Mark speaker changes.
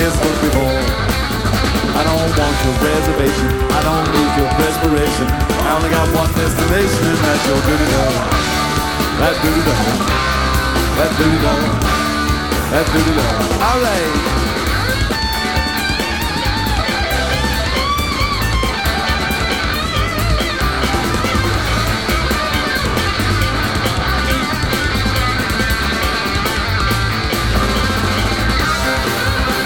Speaker 1: this was before. I don't want your reservation, I don't need your desperation. I only got one destination, and that's your dirty love. That dirty love. That dirty love. That dirty love. All right.